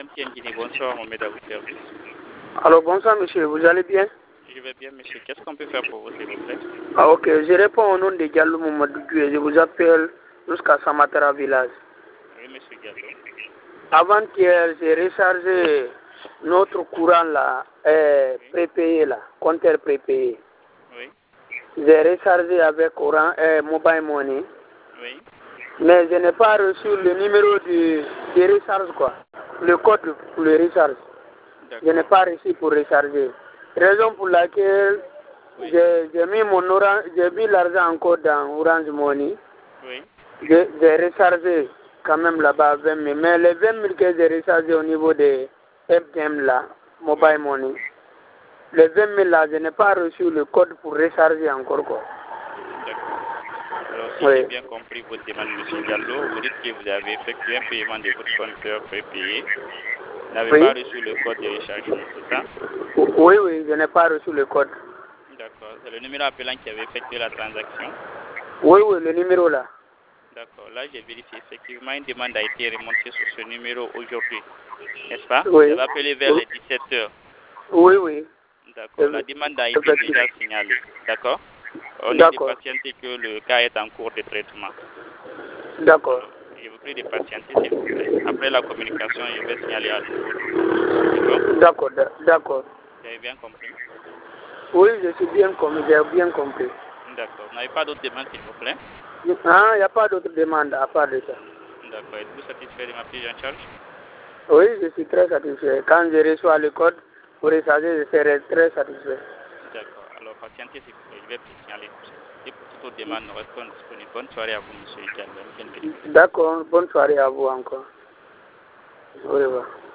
MTN Guinée, bonsoir, on met à votre service. Alors bonsoir monsieur, vous allez bien? Je vais bien monsieur, qu'est-ce qu'on peut faire pour vous s'il vous plaît? Ah ok, je réponds au nom de Diallo Mamadou Gué, je vous appelle jusqu'à Samatara village. Oui monsieur Diallo. Avant-hier, j'ai rechargé notre courant là, prépayé là, compteur prépayé. Oui. J'ai rechargé avec Mobile Money. Oui. Mais je n'ai pas reçu le numéro de recharge quoi, le code pour le recharge. Je n'ai pas reçu pour recharger. Raison pour laquelle j'ai mis l'argent encore dans Orange Money. Oui. J'ai rechargé quand même là-bas 20 000. Mais les 20 000 que j'ai rechargé au niveau de MTM là, Mobile Money, les 20 000 là, je n'ai pas reçu le code pour recharger encore quoi. D'accord. Alors si j'ai bien compris votre demande, monsieur Diallo, vous dites que vous avez effectué un paiement de votre compteur prépayé. Vous n'avez pas reçu le code de rechargement, c'est ça? Oui, oui, je n'ai pas reçu le code. D'accord. C'est le numéro appelant qui avait effectué la transaction? Oui, oui, le numéro là. D'accord. Là, j'ai vérifié. Effectivement, une demande a été remontée sur ce numéro aujourd'hui. N'est-ce pas? Oui. Vous avez appelé vers les 17 h. Oui, oui. D'accord. La demande a été déjà signalée. D'accord. On est de patienter que le cas est en cours de traitement. D'accord. Je vous prie de patienter, s'il vous plaît. Après la communication, je vais signaler à nouveau le cas. D'accord, d'accord. Vous avez bien compris? Oui, je suis bien compris, j'ai bien compris. D'accord. Vous n'avez pas d'autres demandes, s'il vous plaît? Ah, il n'y a pas d'autres demandes à part de ça. D'accord. Êtes-vous satisfait de ma prise en charge? Oui, je suis très satisfait. Quand je reçois le code pour recharger, je serai très satisfait. D'accord. Alors, patientez, s'il vous plaît. Je vais signaler tout ça. Et pour toute autre demande, nous restons disponibles. Bonne soirée à vous, monsieur Diallo. D'accord, bonne soirée à vous encore. Au revoir.